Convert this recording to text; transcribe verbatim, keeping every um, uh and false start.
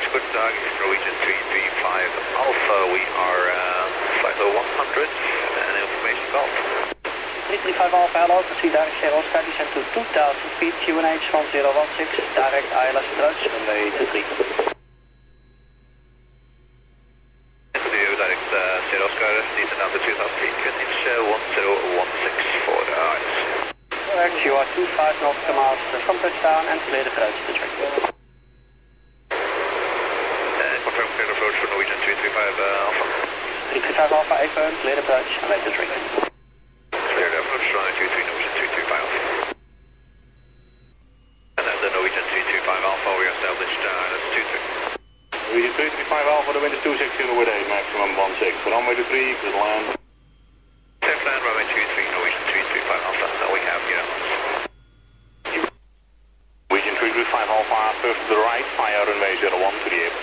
Guten Tag, Norwegian three three five Alpha, we are uh, flight level one hundred and information golf. three three five Alpha, hello, proceed direct Sierra Oscar, descend to two thousand feet, Q N H one zero one six, direct I L S approach, runway two three. Direct uh, Sierra Oscar, descend down to two thousand feet, Q N H uh, one zero one six for the I L S. Correct, you are two five nautical miles from touchdown and clear the approach to track. Confirm clear approach for Norwegian three three five uh, Alpha. three three five Alpha, affirm, clear approach, and wait to track. Clear the approach, runway two three, Norwegian three three five Alpha. And then the Norwegian three three five Alpha, we established uh, that's two three. Norwegian three three five Alpha, the wind is two sixty on the way, maximum one six. Runway two three, clear the land. Clear land, runway two three, Norwegian three three five Alpha, now we have your Norwegian three three five Alpha, first to the right, fire runway zero one to the airport.